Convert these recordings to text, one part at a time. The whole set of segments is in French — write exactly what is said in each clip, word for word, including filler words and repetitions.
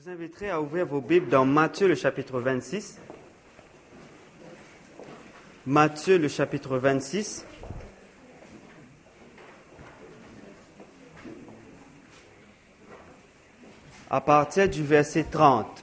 vous inviterai à ouvrir vos Bibles dans Matthieu, le chapitre vingt-six. Matthieu, le chapitre vingt-six. À partir du verset trente.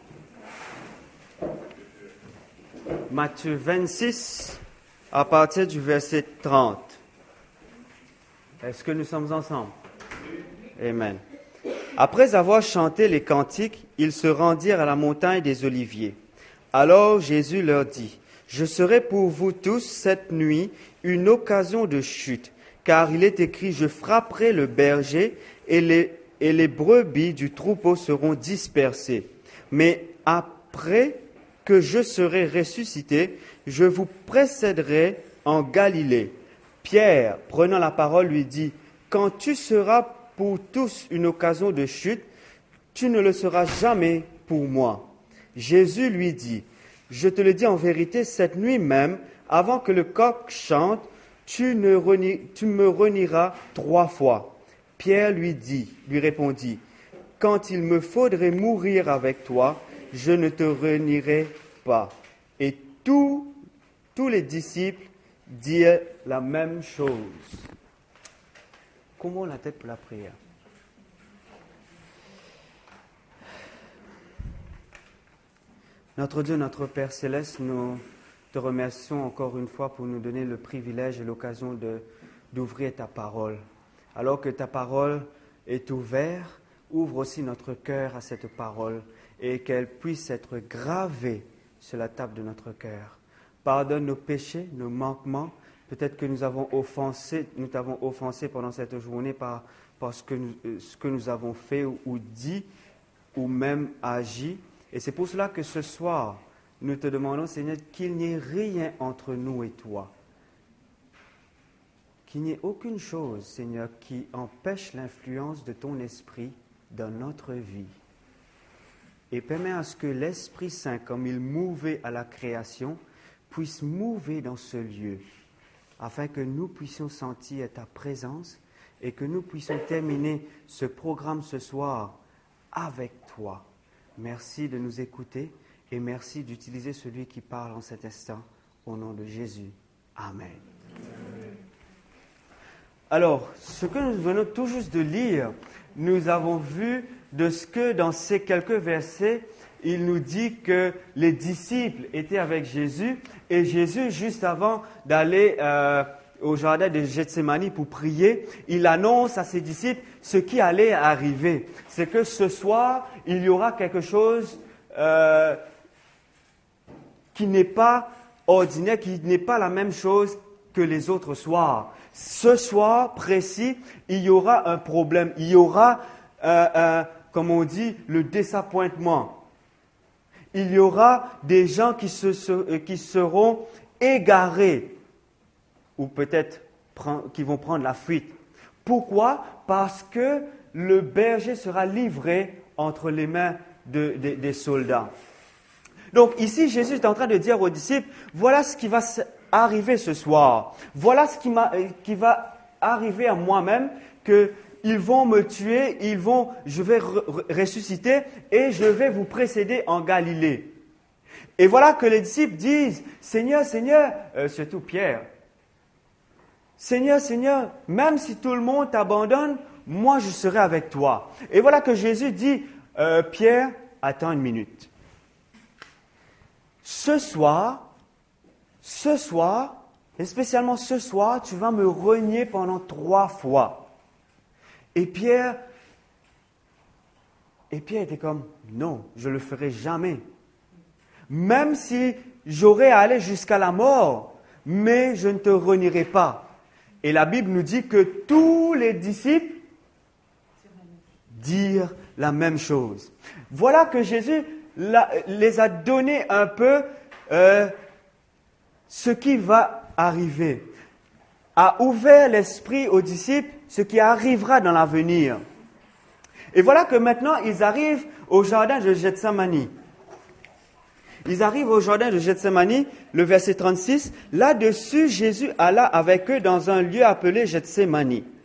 Matthieu vingt-six, à partir du verset trente. Est-ce que nous sommes ensemble? Amen. Après avoir chanté les cantiques, ils se rendirent à la montagne des Oliviers. Alors Jésus leur dit, « Je serai pour vous tous cette nuit une occasion de chute, car il est écrit, je frapperai le berger et les, et les brebis du troupeau seront dispersées. Mais après que je serai ressuscité, je vous précéderai en Galilée. » Pierre, prenant la parole, lui dit, « Quand tu seras pour tous une occasion de chute, tu ne le seras jamais pour moi. » Jésus lui dit, « Je te le dis en vérité, cette nuit même, avant que le coq chante, tu, ne renie, tu me renieras trois fois. » Pierre lui dit, lui répondit, « Quand il me faudrait mourir avec toi, je ne te renierai pas. » Et tous, tous les disciples dirent la même chose. Comment la tête pour la prière? Notre Dieu, notre Père Céleste, nous te remercions encore une fois pour nous donner le privilège et l'occasion de, d'ouvrir ta parole. Alors que ta parole est ouverte, ouvre aussi notre cœur à cette parole et qu'elle puisse être gravée sur la table de notre cœur. Pardonne nos péchés, nos manquements. Peut-être que nous avons offensé, nous t'avons offensé pendant cette journée par, par ce, que nous, ce que nous avons fait ou, ou dit ou même agi. Et c'est pour cela que ce soir, nous te demandons, Seigneur, qu'il n'y ait rien entre nous et toi. Qu'il n'y ait aucune chose, Seigneur, qui empêche l'influence de ton esprit dans notre vie. Et permets à ce que l'Esprit Saint, comme il mouvait à la création, puisse mouver dans ce lieu, afin que nous puissions sentir ta présence et que nous puissions terminer ce programme ce soir avec toi. Merci de nous écouter et merci d'utiliser celui qui parle en cet instant, au nom de Jésus. Amen. Amen. Alors, ce que nous venons tout juste de lire, nous avons vu de ce que dans ces quelques versets, il nous dit que les disciples étaient avec Jésus et Jésus, juste avant d'aller euh, au jardin de Gethsémani pour prier, il annonce à ses disciples ce qui allait arriver. C'est que ce soir, il y aura quelque chose euh, qui n'est pas ordinaire, qui n'est pas la même chose que les autres soirs. Ce soir précis, il y aura un problème, il y aura, euh, euh, comme on dit, le désappointement. Il y aura des gens qui, se, qui seront égarés ou peut-être qui vont prendre la fuite. Pourquoi? Parce que le berger sera livré entre les mains de, de, des soldats. Donc ici, Jésus est en train de dire aux disciples, voilà ce qui va arriver ce soir. Voilà ce qui, m'a, qui va arriver à moi-même, que ils vont me tuer, ils vont, je vais re- ressusciter et je vais vous précéder en Galilée. Et voilà que les disciples disent, Seigneur, Seigneur, euh, surtout Pierre, Seigneur, Seigneur, même si tout le monde t'abandonne, moi je serai avec toi. Et voilà que Jésus dit, euh, Pierre, attends une minute. Ce soir, ce soir, et spécialement ce soir, tu vas me renier pendant trois fois. Et Pierre, et Pierre était comme, non, je ne le ferai jamais. Même si j'aurais à aller jusqu'à la mort, mais je ne te renierai pas. Et la Bible nous dit que tous les disciples dirent la même chose. Voilà que Jésus la, les a donné un peu euh, ce qui va arriver. A ouvert l'esprit aux disciples ce qui arrivera dans l'avenir. Et voilà que maintenant, ils arrivent au jardin de Gethsémani. Ils arrivent au jardin de Gethsémani, le verset trente-six. Là-dessus, Jésus alla avec eux dans un lieu appelé Gethsémani.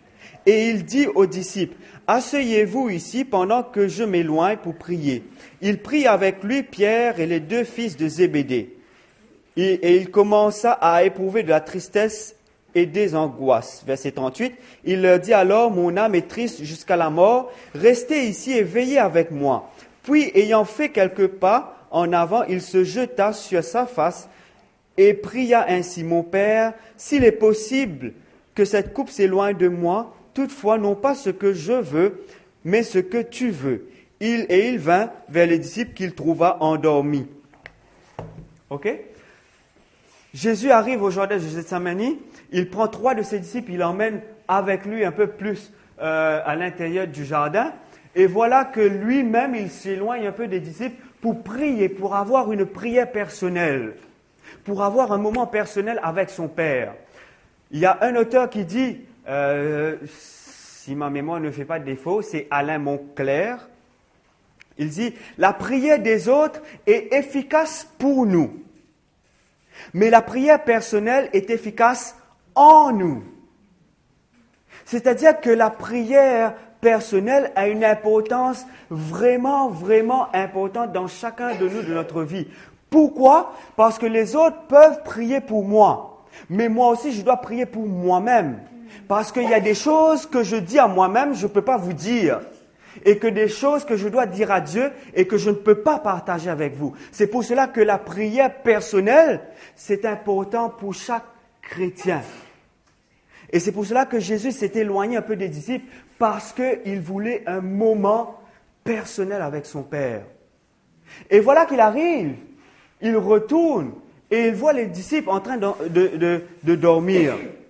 et il dit aux disciples, « Asseyez-vous ici pendant que je m'éloigne pour prier. » Il prit avec lui Pierre et les deux fils de Zébédée. Et, et il commença à éprouver de la tristesse et des angoisses. Verset trente-huit, il leur dit alors, « Mon âme est triste jusqu'à la mort, restez ici et veillez avec moi. » Puis, ayant fait quelques pas en avant, il se jeta sur sa face et pria ainsi, « Mon Père, s'il est possible que cette coupe s'éloigne de moi, toutefois, non pas ce que je veux, mais ce que tu veux. » Il, et il vint vers les disciples qu'il trouva endormis. OK? Jésus arrive au jardin de Gethsémani, il prend trois de ses disciples, il emmène avec lui un peu plus euh, à l'intérieur du jardin. Et voilà que lui-même, il s'éloigne un peu des disciples pour prier, pour avoir une prière personnelle, pour avoir un moment personnel avec son Père. Il y a un auteur qui dit, euh, si ma mémoire ne fait pas de défaut, c'est Alain Moncler. Il dit, la prière des autres est efficace pour nous, mais la prière personnelle est efficace en nous. C'est-à-dire que la prière personnelle a une importance vraiment, vraiment importante dans chacun de nous, de notre vie. Pourquoi? Parce que les autres peuvent prier pour moi, mais moi aussi je dois prier pour moi-même. Parce qu'il y a des choses que je dis à moi-même, je ne peux pas vous dire. Et que des choses que je dois dire à Dieu et que je ne peux pas partager avec vous. C'est pour cela que la prière personnelle, c'est important pour chaque chrétien. Et c'est pour cela que Jésus s'est éloigné un peu des disciples, parce qu'il voulait un moment personnel avec son Père. Et voilà qu'il arrive, il retourne et il voit les disciples en train de, de, de, de dormir.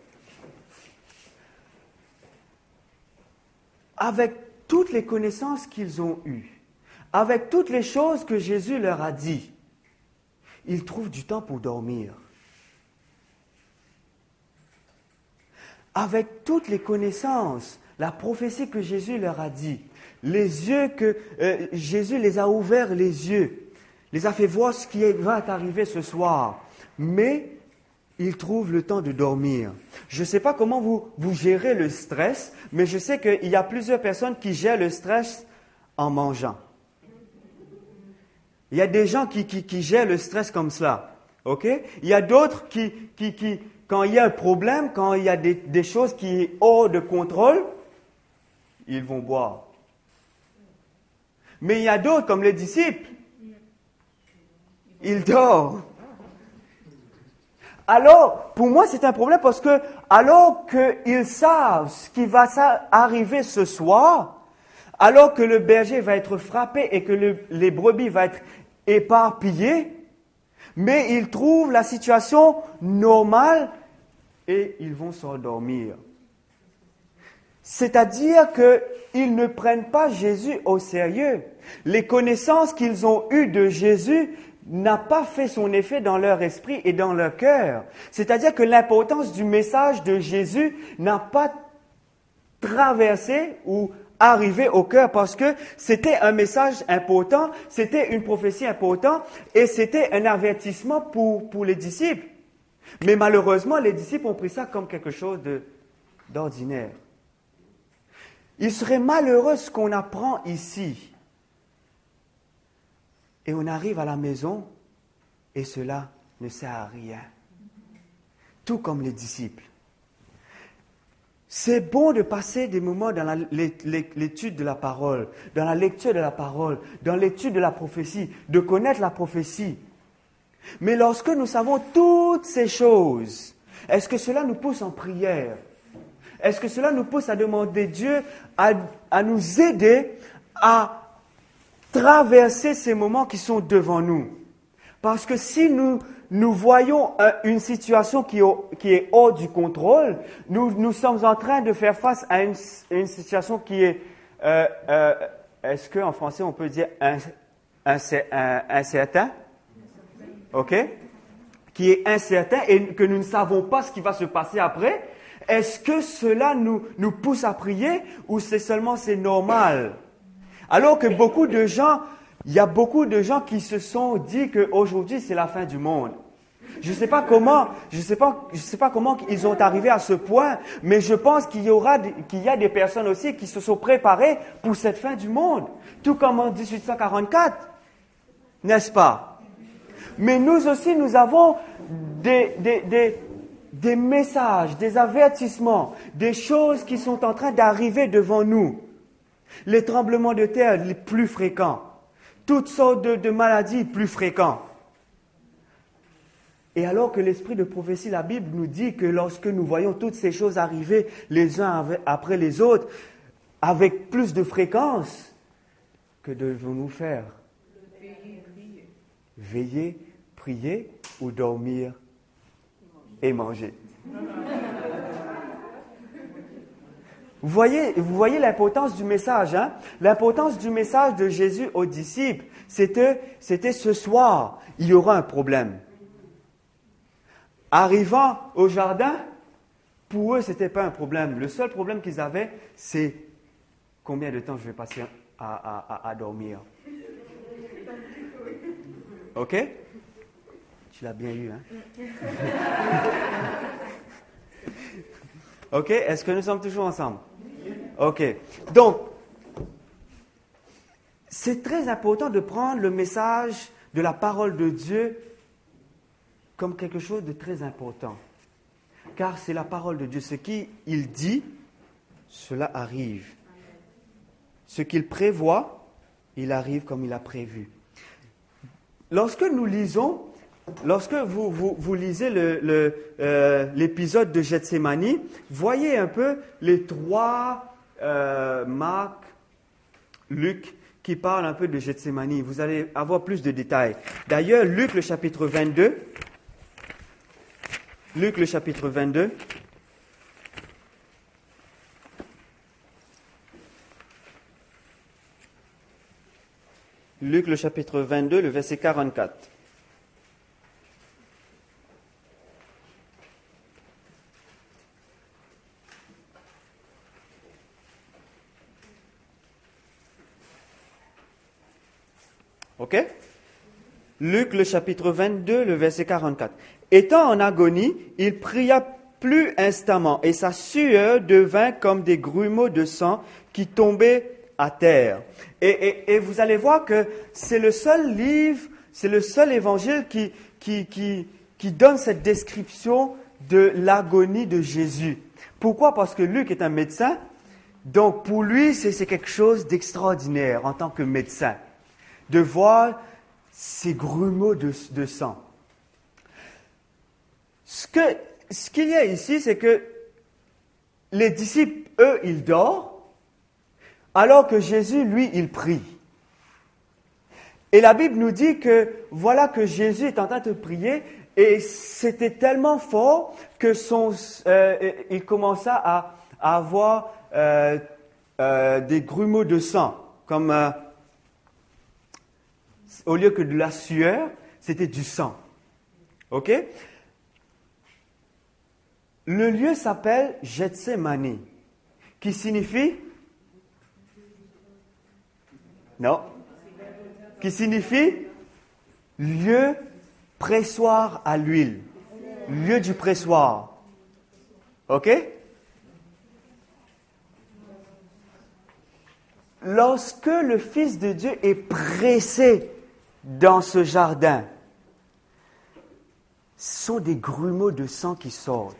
Avec toutes les connaissances qu'ils ont eues, avec toutes les choses que Jésus leur a dit, ils trouvent du temps pour dormir. Avec toutes les connaissances, la prophétie que Jésus leur a dit, les yeux que euh, Jésus les a ouverts les yeux, les a fait voir ce qui va arriver ce soir, mais ils trouvent le temps de dormir. Je ne sais pas comment vous, vous gérez le stress, mais je sais qu'il y a plusieurs personnes qui gèrent le stress en mangeant. Il y a des gens qui, qui, qui gèrent le stress comme cela. Ok? Il y a d'autres qui, qui, qui, quand il y a un problème, quand il y a des, des choses qui sont hors de contrôle, ils vont boire. Mais il y a d'autres, comme les disciples, ils dorment. Alors, pour moi, c'est un problème parce que, alors qu'ils savent ce qui va arriver ce soir, alors que le berger va être frappé et que le, les brebis vont être éparpillées, mais ils trouvent la situation normale et ils vont s'endormir. C'est-à-dire qu'ils ne prennent pas Jésus au sérieux. Les connaissances qu'ils ont eues de Jésus n'a pas fait son effet dans leur esprit et dans leur cœur. C'est-à-dire que l'importance du message de Jésus n'a pas traversé ou arrivé au cœur parce que c'était un message important, c'était une prophétie importante et c'était un avertissement pour, pour les disciples. Mais malheureusement, les disciples ont pris ça comme quelque chose de, d'ordinaire. Il serait malheureux ce qu'on apprend ici. Et on arrive à la maison et cela ne sert à rien. Tout comme les disciples. C'est bon de passer des moments dans la, l'étude de la parole, dans la lecture de la parole, dans l'étude de la prophétie, de connaître la prophétie. Mais lorsque nous savons toutes ces choses, est-ce que cela nous pousse en prière? Est-ce que cela nous pousse à demander Dieu à, à nous aider à traverser ces moments qui sont devant nous? Parce que si nous, nous voyons une situation qui est, qui est hors du contrôle, nous, nous sommes en train de faire face à une, une situation qui est, euh, euh, est-ce qu'en français on peut dire un, un, un, incertain? OK? Qui est incertain et que nous ne savons pas ce qui va se passer après. Est-ce que cela nous, nous pousse à prier ou c'est seulement c'est normal? Alors que beaucoup de gens, il y a beaucoup de gens qui se sont dit qu'aujourd'hui c'est la fin du monde. Je ne sais pas comment, je sais pas, je sais pas comment ils sont arrivés à ce point, mais je pense qu'il y aura, qu'il y a des personnes aussi qui se sont préparées pour cette fin du monde, tout comme en dix-huit cent quarante-quatre, n'est-ce pas? Mais nous aussi, nous avons des, des, des, des messages, des avertissements, des choses qui sont en train d'arriver devant nous. Les tremblements de terre les plus fréquents, toutes sortes de, de maladies plus fréquentes. Et alors que l'esprit de prophétie, la Bible nous dit que lorsque nous voyons toutes ces choses arriver les uns après les autres, avec plus de fréquence, que devons-nous faire? Veiller, prier. Veiller, prier ou dormir et manger. Vous voyez, vous voyez l'importance du message, hein? L'importance du message de Jésus aux disciples, c'était, c'était ce soir, il y aura un problème. Arrivant au jardin, pour eux, ce n'était pas un problème. Le seul problème qu'ils avaient, c'est combien de temps je vais passer à, à, à, à dormir. OK? Tu l'as bien eu, hein? OK? Est-ce que nous sommes toujours ensemble? OK. Donc, c'est très important de prendre le message de la parole de Dieu comme quelque chose de très important. Car c'est la parole de Dieu. Ce qu'il dit, cela arrive. Ce qu'il prévoit, il arrive comme il a prévu. Lorsque nous lisons, lorsque vous, vous, vous lisez le, le, euh, l'épisode de Gethsémani, voyez un peu les trois, euh, Marc, Luc, qui parlent un peu de Gethsémani. Vous allez avoir plus de détails. D'ailleurs, Luc, le chapitre vingt-deux, Luc, le chapitre vingt-deux. Luc, le chapitre vingt-deux, le verset quarante-quatre. OK? Luc, le chapitre vingt-deux, le verset quarante-quatre. Étant en agonie, il pria plus instamment, et sa sueur devint comme des grumeaux de sang qui tombaient à terre. Et, et, et vous allez voir que c'est le seul livre, c'est le seul évangile qui, qui, qui, qui donne cette description de l'agonie de Jésus. Pourquoi? Parce que Luc est un médecin, donc pour lui, c'est, c'est quelque chose d'extraordinaire en tant que médecin, de voir ces grumeaux de, de sang. Ce, que, ce qu'il y a ici, c'est que les disciples, eux, ils dorment, alors que Jésus, lui, il prie. Et la Bible nous dit que voilà que Jésus est en train de prier, et c'était tellement fort que son, euh, il commença à, à avoir euh, euh, des grumeaux de sang, comme euh, au lieu que de la sueur, c'était du sang. OK? Le lieu s'appelle Gethsémani, qui signifie... Non. Qui signifie lieu pressoir à l'huile. Lieu du pressoir. OK? Lorsque le Fils de Dieu est pressé dans ce jardin, ce sont des grumeaux de sang qui sortent.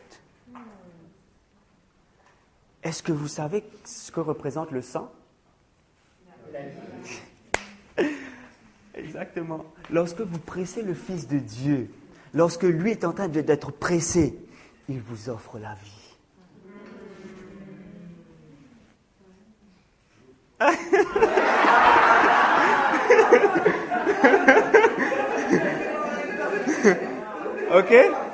Est-ce que vous savez ce que représente le sang? Exactement. Lorsque vous pressez le Fils de Dieu, lorsque lui est en train de, d'être pressé, il vous offre la vie. OK?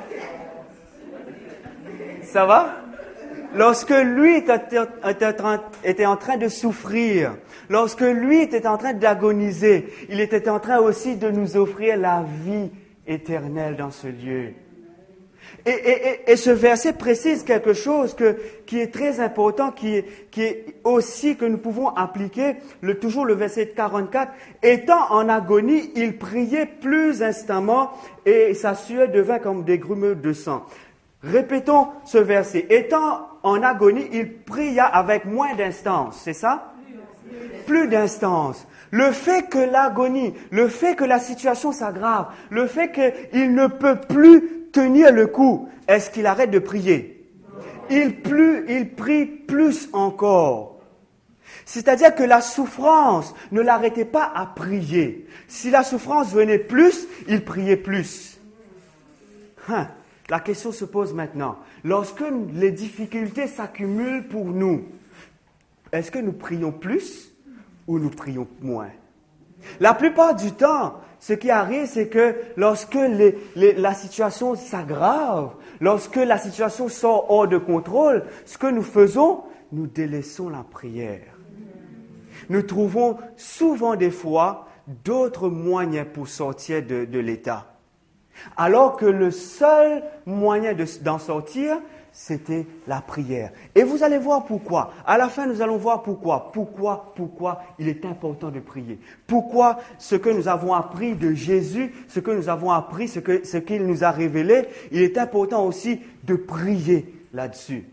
Ça va? Lorsque lui était en train de souffrir, lorsque lui était en train d'agoniser, il était en train aussi de nous offrir la vie éternelle dans ce lieu. Et, et, et ce verset précise quelque chose que, qui est très important, qui est, qui est aussi que nous pouvons appliquer, le, toujours le verset quarante-quatre. Étant en agonie, il priait plus instamment et sa sueur devint comme des grumeaux de sang. Répétons ce verset. Étant en agonie, il pria avec moins d'instance, c'est ça? Plus d'instance. Le fait que l'agonie, le fait que la situation s'aggrave, le fait qu'il ne peut plus tenir le coup, est-ce qu'il arrête de prier? Il, plus, il prie plus encore. C'est-à-dire que la souffrance ne l'arrêtait pas à prier. Si la souffrance venait plus, il priait plus. Hein, la question se pose maintenant. Lorsque les difficultés s'accumulent pour nous, est-ce que nous prions plus ou nous prions moins? La plupart du temps, ce qui arrive, c'est que lorsque les, les, la situation s'aggrave, lorsque la situation sort hors de contrôle, ce que nous faisons, nous délaissons la prière. Nous trouvons souvent des fois d'autres moyens pour sortir de, de l'état. Alors que le seul moyen de, d'en sortir, c'était la prière. Et vous allez voir pourquoi. À la fin, nous allons voir pourquoi. Pourquoi, pourquoi il est important de prier. Pourquoi ce que nous avons appris de Jésus, ce que nous avons appris, ce, que, ce qu'il nous a révélé, il est important aussi de prier là-dessus.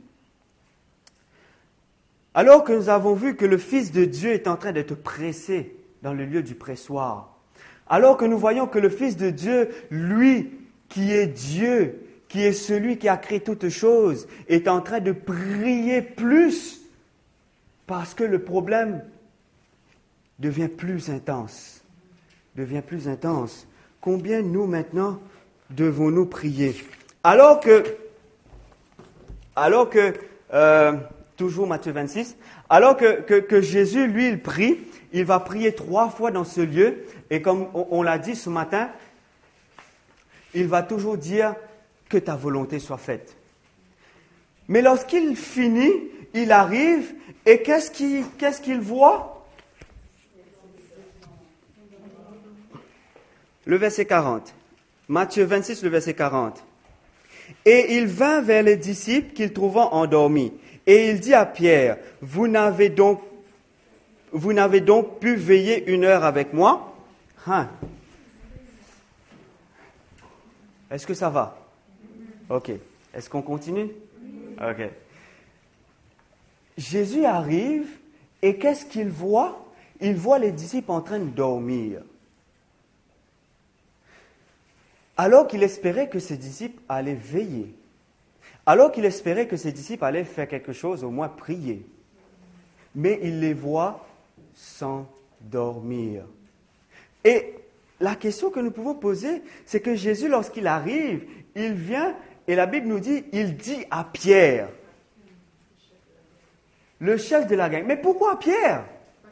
Alors que nous avons vu que le Fils de Dieu est en train d'être pressé dans le lieu du pressoir, alors que nous voyons que le Fils de Dieu, lui, qui est Dieu, qui est celui qui a créé toutes choses, est en train de prier plus parce que le problème devient plus intense. Devient plus intense. Combien nous maintenant devons-nous prier? Alors que, alors que, euh, toujours Matthieu vingt-six, alors que, que, que Jésus, lui, il prie, il va prier trois fois dans ce lieu, et comme on, on l'a dit ce matin, il va toujours dire que ta volonté soit faite. Mais lorsqu'il finit, il arrive, et qu'est-ce qu'il, qu'est-ce qu'il voit? Le verset quarante. Matthieu vingt-six, le verset quarante. Et il vint vers les disciples qu'il trouva endormis. Et il dit à Pierre, vous n'avez donc, vous n'avez donc pu veiller une heure avec moi? Hein? Est-ce que ça va? Ok. Est-ce qu'on continue? Ok. Jésus arrive et qu'est-ce qu'il voit? Il voit les disciples en train de dormir. Alors qu'il espérait que ses disciples allaient veiller. Alors qu'il espérait que ses disciples allaient faire quelque chose, au moins prier. Mais il les voit s'endormir. Et la question que nous pouvons poser, c'est que Jésus, lorsqu'il arrive, il vient, et la Bible nous dit, il dit à Pierre, le chef de la gang. Mais pourquoi Pierre?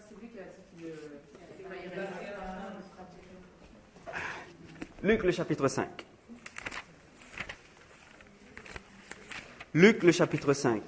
Luc le chapitre cinq. Luc le chapitre cinq.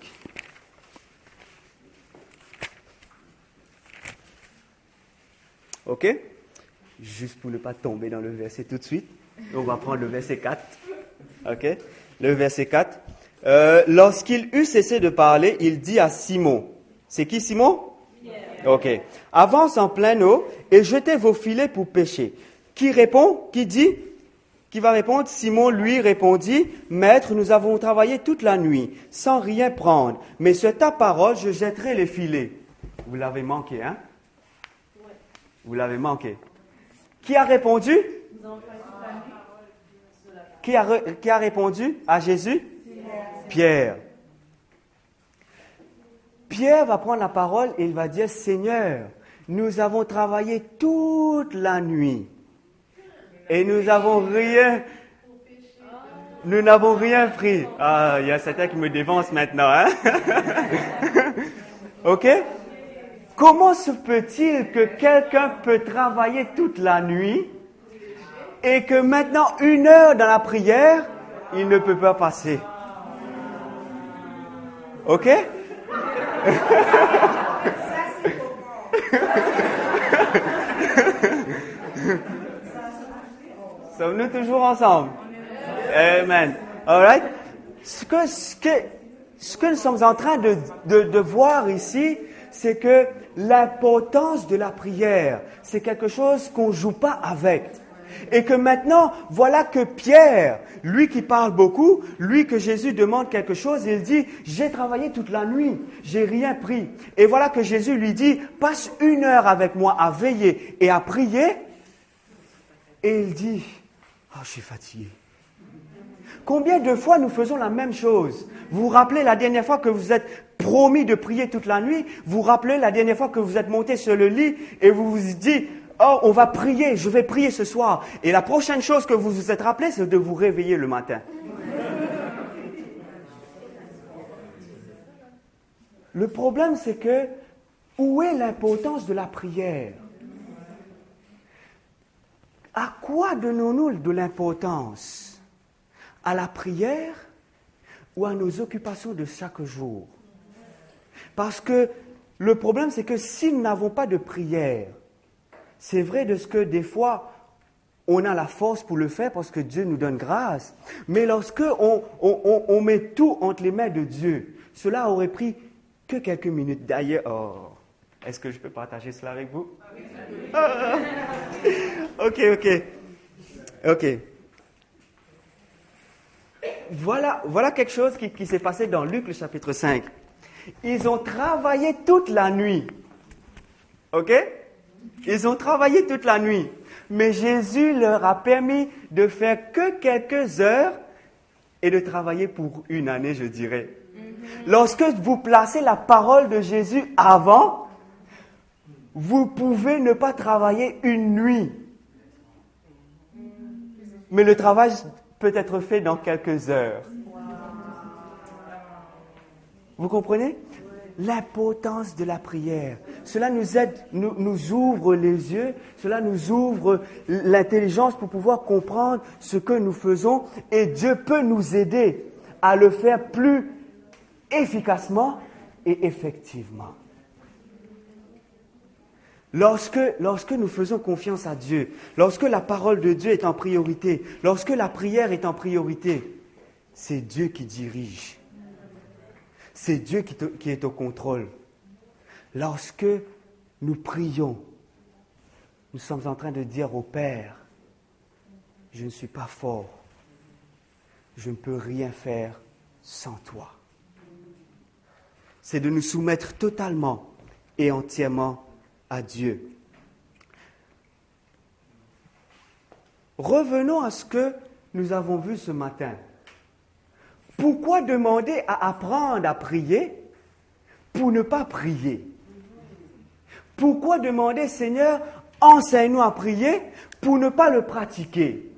OK? Juste pour ne pas tomber dans le verset tout de suite, on va prendre le verset quatre. OK? Le verset quatre. Euh, lorsqu'il eut cessé de parler, il dit à Simon. C'est qui Simon? Yeah. OK. Avance en pleine eau et jetez vos filets pour pêcher. Qui répond? Qui dit? Qui va répondre? Simon lui répondit, Maître, nous avons travaillé toute la nuit sans rien prendre, mais sur ta parole, je jetterai les filets. Vous l'avez manqué, hein? Ouais. Vous l'avez manqué. Qui a répondu? Qui a, re, qui a répondu à Jésus? Pierre. Pierre va prendre la parole et il va dire, Seigneur, nous avons travaillé toute la nuit et nous n'avons rien, nous n'avons rien pris. Ah, il y a certains qui me dévancent maintenant, hein? OK? Comment se peut-il que quelqu'un peut travailler toute la nuit et que maintenant, une heure dans la prière, il ne peut pas passer? OK? Sommes-nous toujours ensemble? Amen. All right? Ce que, ce que, ce que nous sommes en train de, de, de voir ici, c'est que l'importance de la prière, c'est quelque chose qu'on ne joue pas avec. Et que maintenant, voilà que Pierre, lui qui parle beaucoup, lui que Jésus demande quelque chose, il dit, j'ai travaillé toute la nuit, j'ai rien pris. Et voilà que Jésus lui dit, passe une heure avec moi à veiller et à prier. Et il dit, oh, je suis fatigué. Combien de fois nous faisons la même chose? Vous vous rappelez la dernière fois que vous êtes promis de prier toute la nuit? Vous vous rappelez la dernière fois que vous êtes monté sur le lit et vous vous dites, oh, on va prier, je vais prier ce soir. Et la prochaine chose que vous vous êtes rappelé, c'est de vous réveiller le matin. Le problème, c'est que, où est l'importance de la prière? À quoi donnons-nous de l'importance? À la prière ou à nos occupations de chaque jour? Parce que le problème, c'est que si nous n'avons pas de prière, c'est vrai de ce que des fois, on a la force pour le faire parce que Dieu nous donne grâce. Mais lorsque on, on, on, on met tout entre les mains de Dieu, cela aurait pris que quelques minutes. D'ailleurs, oh, est-ce que je peux partager cela avec vous? Ah, ok, ok. Ok. Voilà, voilà quelque chose qui, qui s'est passé dans Luc, le chapitre cinq. Ils ont travaillé toute la nuit. Ok? Ils ont travaillé toute la nuit. Mais Jésus leur a permis de faire que quelques heures et de travailler pour une année, je dirais. Mm-hmm. Lorsque vous placez la parole de Jésus avant, vous pouvez ne pas travailler une nuit. Mais le travail peut être fait dans quelques heures. Vous comprenez? L'importance de la prière. Cela nous aide, nous, nous ouvre les yeux, cela nous ouvre l'intelligence pour pouvoir comprendre ce que nous faisons et Dieu peut nous aider à le faire plus efficacement et effectivement. Lorsque, lorsque nous faisons confiance à Dieu, lorsque la parole de Dieu est en priorité, lorsque la prière est en priorité, c'est Dieu qui dirige. C'est Dieu qui, te, qui est au contrôle. Lorsque nous prions, nous sommes en train de dire au Père, je ne suis pas fort, je ne peux rien faire sans toi. C'est de nous soumettre totalement et entièrement à Dieu. Revenons à ce que nous avons vu ce matin. Pourquoi demander à apprendre à prier pour ne pas prier? Pourquoi demander, Seigneur, enseigne-nous à prier pour ne pas le pratiquer?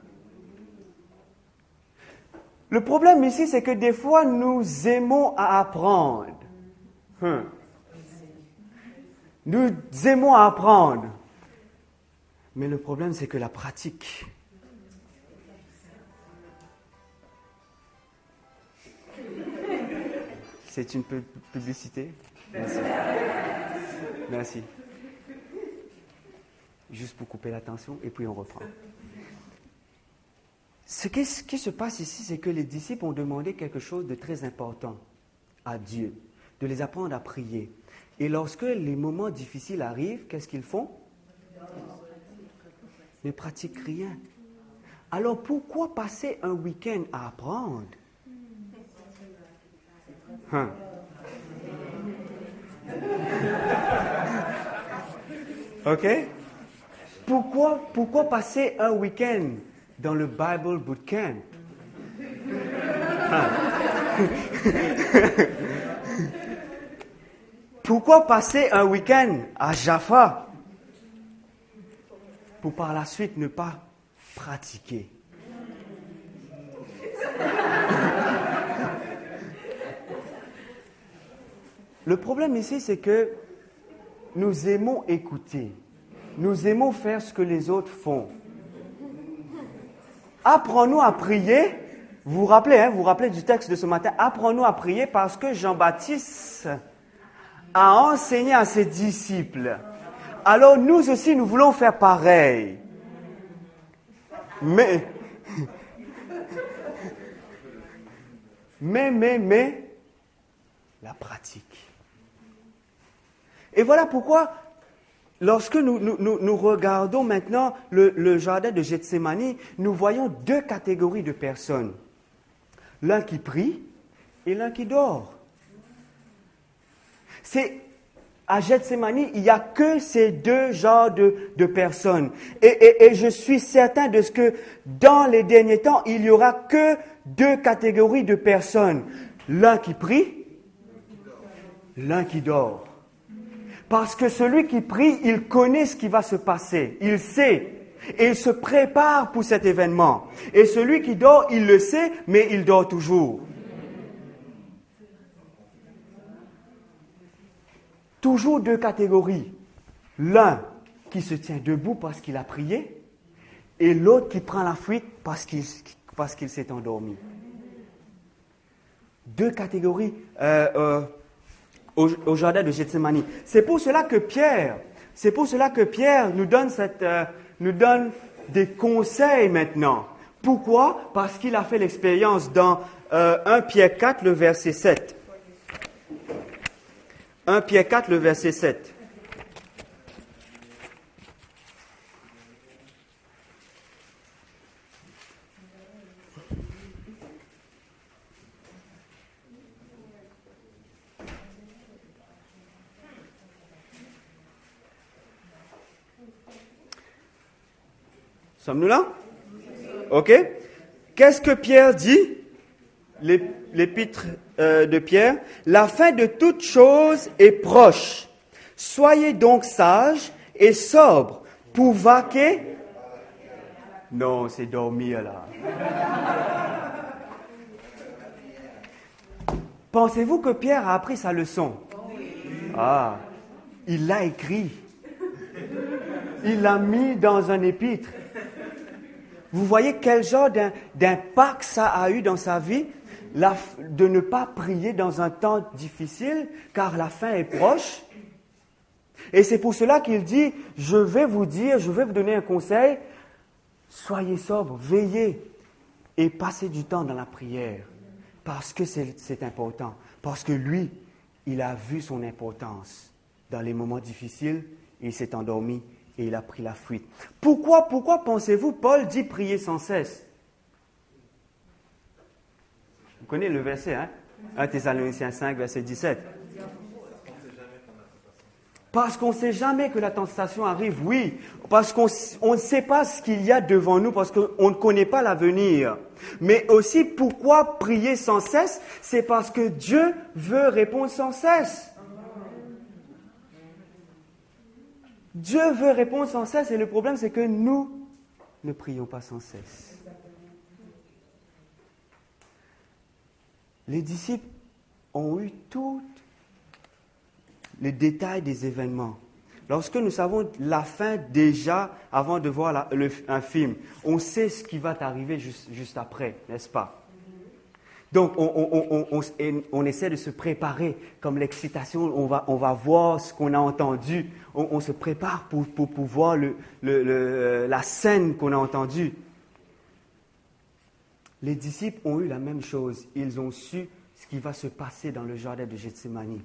Le problème ici, c'est que des fois, nous aimons à apprendre. Hum. Nous aimons à apprendre. Mais le problème, c'est que la pratique... C'est une publicité? Merci. Merci. Juste pour couper l'attention et puis on reprend. Ce qui, ce qui se passe ici, c'est que les disciples ont demandé quelque chose de très important à Dieu, de les apprendre à prier. Et lorsque les moments difficiles arrivent, qu'est-ce qu'ils font? Ils ne pratiquent rien. Alors pourquoi passer un week-end à apprendre? Hein? OK? Pourquoi, pourquoi passer un week-end dans le Bible Bootcamp? Hein? Pourquoi passer un week-end à Jaffa pour par la suite ne pas pratiquer? Le problème ici, c'est que nous aimons écouter. Nous aimons faire ce que les autres font. Apprends-nous à prier. Vous vous rappelez, hein, vous vous rappelez du texte de ce matin. Apprends-nous à prier parce que Jean-Baptiste a enseigné à ses disciples. Alors nous aussi, nous voulons faire pareil. Mais, Mais, mais, mais, la pratique. Et voilà pourquoi, lorsque nous, nous, nous, nous regardons maintenant le, le jardin de Gethsémani, nous voyons deux catégories de personnes. L'un qui prie et l'un qui dort. C'est, à Gethsémani, il n'y a que ces deux genres de, de personnes. Et, et, et je suis certain de ce que dans les derniers temps, il n'y aura que deux catégories de personnes. L'un qui prie, l'un qui dort. Parce que celui qui prie, il connaît ce qui va se passer. Il sait. Et il se prépare pour cet événement. Et celui qui dort, il le sait, mais il dort toujours. Toujours deux catégories. L'un qui se tient debout parce qu'il a prié, et l'autre qui prend la fuite parce qu'il, parce qu'il s'est endormi. Deux catégories euh, euh, au, au jardin de Gethsémani. C'est pour cela que Pierre, c'est pour cela que Pierre nous donne cette, euh, nous donne des conseils maintenant. Pourquoi? Parce qu'il a fait l'expérience dans euh, premier Pierre quatre, le verset sept. premier Pierre quatre, le verset sept. Sommes-nous là? OK. Qu'est-ce que Pierre dit? L'épître euh, de Pierre. La fin de toute chose est proche. Soyez donc sages et sobres pour vaquer. Non, c'est dormir là. Pensez-vous que Pierre a appris sa leçon? Ah, il l'a écrit. Il l'a mis dans un épître. Vous voyez quel genre d'impact ça a eu dans sa vie, la, de ne pas prier dans un temps difficile, car la fin est proche. Et c'est pour cela qu'il dit, je vais vous dire, je vais vous donner un conseil, soyez sobres, veillez et passez du temps dans la prière, parce que c'est, c'est important, parce que lui, il a vu son importance dans les moments difficiles, et il s'est endormi. Et il a pris la fuite. Pourquoi, pourquoi pensez-vous, Paul dit prier sans cesse? Vous connaissez le verset, hein? un Thessaloniciens cinq, verset dix-sept. Parce qu'on ne sait jamais que la tentation arrive, oui. Parce qu'on on ne sait pas ce qu'il y a devant nous, parce qu'on ne connaît pas l'avenir. Mais aussi, pourquoi prier sans cesse? C'est parce que Dieu veut répondre sans cesse. Dieu veut répondre sans cesse et le problème c'est que nous ne prions pas sans cesse. Les disciples ont eu tous les détails des événements. Lorsque nous savons la fin déjà avant de voir la, le, un film, on sait ce qui va arriver juste, juste après, n'est-ce pas? Donc, on, on, on, on, on essaie de se préparer, comme l'excitation, on va, on va voir ce qu'on a entendu, on, on se prépare pour, pour, pour voir le, le, le, la scène qu'on a entendue. Les disciples ont eu la même chose, ils ont su ce qui va se passer dans le jardin de Gethsémani.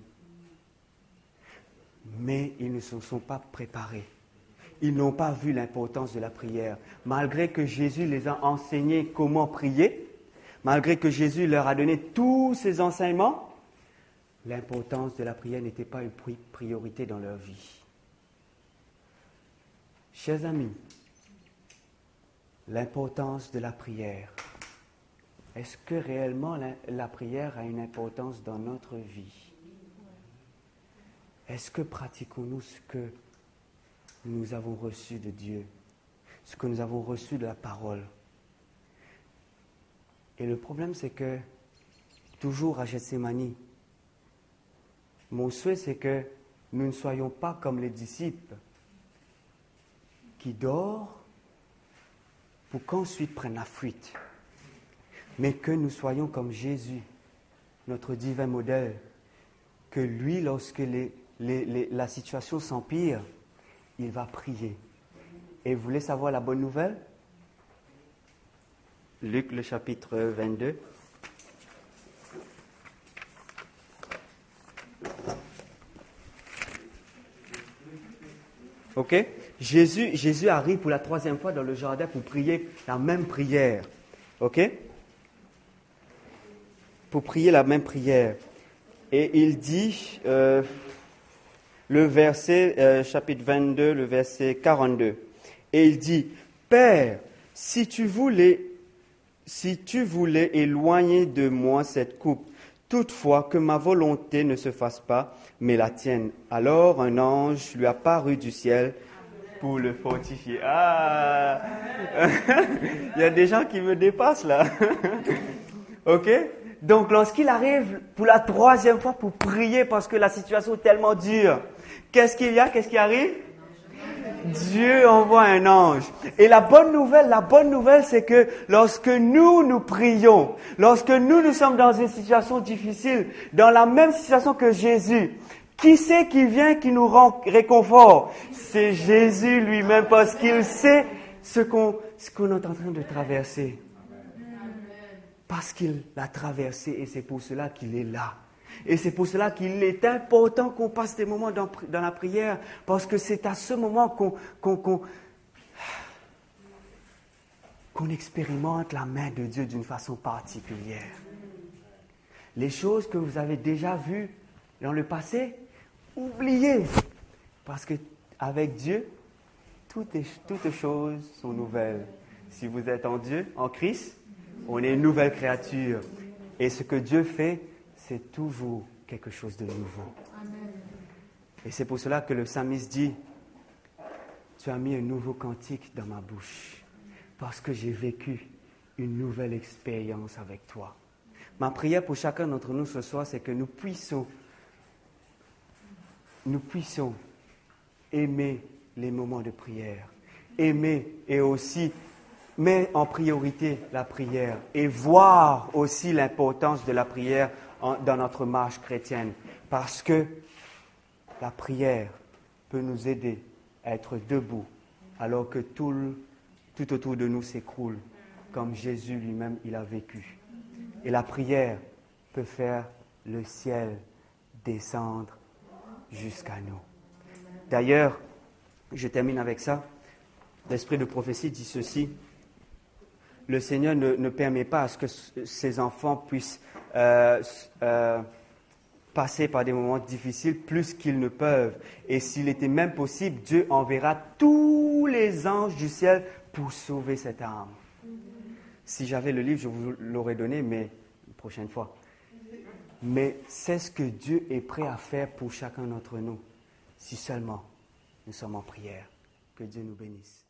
Mais ils ne se sont pas préparés. Ils n'ont pas vu l'importance de la prière. Malgré que Jésus les a enseignés comment prier, malgré que Jésus leur a donné tous ses enseignements, l'importance de la prière n'était pas une priorité dans leur vie. Chers amis, l'importance de la prière. Est-ce que réellement la, la prière a une importance dans notre vie? Est-ce que pratiquons-nous ce que nous avons reçu de Dieu, ce que nous avons reçu de la parole? Et le problème, c'est que, toujours à Gethsémani, mon souhait, c'est que nous ne soyons pas comme les disciples qui dorment pour qu'ensuite prennent la fuite, mais que nous soyons comme Jésus, notre divin modèle, que lui, lorsque les, les, les, la situation s'empire, il va prier. Et vous voulez savoir la bonne nouvelle? Luc, le chapitre vingt-deux. OK? Jésus, Jésus arrive pour la troisième fois dans le jardin pour prier la même prière. OK? Pour prier la même prière. Et il dit, euh, le verset, euh, chapitre vingt-deux, le verset quarante-deux. Et il dit, « Père, si tu voulais, si tu voulais éloigner de moi cette coupe, toutefois que ma volonté ne se fasse pas, mais la tienne. » Alors un ange lui apparut du ciel pour le fortifier. Ah! Il y a des gens qui me dépassent là. OK? Donc lorsqu'il arrive pour la troisième fois pour prier parce que la situation est tellement dure, qu'est-ce qu'il y a? Qu'est-ce qui arrive? Dieu envoie un ange. Et la bonne nouvelle, la bonne nouvelle, c'est que lorsque nous, nous prions, lorsque nous, nous sommes dans une situation difficile, dans la même situation que Jésus, qui c'est qui vient, qui nous rend réconfort? C'est Jésus lui-même parce qu'il sait ce qu'on, ce qu'on est en train de traverser. Parce qu'il l'a traversé et c'est pour cela qu'il est là. Et c'est pour cela qu'il est important qu'on passe des moments dans, dans la prière, parce que c'est à ce moment qu'on, qu'on, qu'on, qu'on expérimente la main de Dieu d'une façon particulière. Les choses que vous avez déjà vues dans le passé, oubliez, parce qu'avec Dieu, toutes, toutes choses sont nouvelles. Si vous êtes en Dieu, en Christ, on est une nouvelle créature. Et ce que Dieu fait, c'est toujours quelque chose de nouveau. Amen. Et c'est pour cela que le psalmiste dit, « Tu as mis un nouveau cantique dans ma bouche, parce que j'ai vécu une nouvelle expérience avec toi. » Ma prière pour chacun d'entre nous ce soir, c'est que nous puissions, nous puissions aimer les moments de prière, aimer et aussi mais en priorité la prière et voir aussi l'importance de la prière en, dans notre marche chrétienne. Parce que la prière peut nous aider à être debout alors que tout, le, tout autour de nous s'écroule, comme Jésus lui-même il a vécu. Et la prière peut faire le ciel descendre jusqu'à nous. D'ailleurs, je termine avec ça. L'esprit de prophétie dit ceci. Le Seigneur ne, ne permet pas à ce que ses enfants puissent euh, euh, passer par des moments difficiles plus qu'ils ne peuvent. Et s'il était même possible, Dieu enverra tous les anges du ciel pour sauver cette âme. Si j'avais le livre, je vous l'aurais donné, mais une prochaine fois. Mais c'est ce que Dieu est prêt à faire pour chacun d'entre nous, si seulement nous sommes en prière. Que Dieu nous bénisse.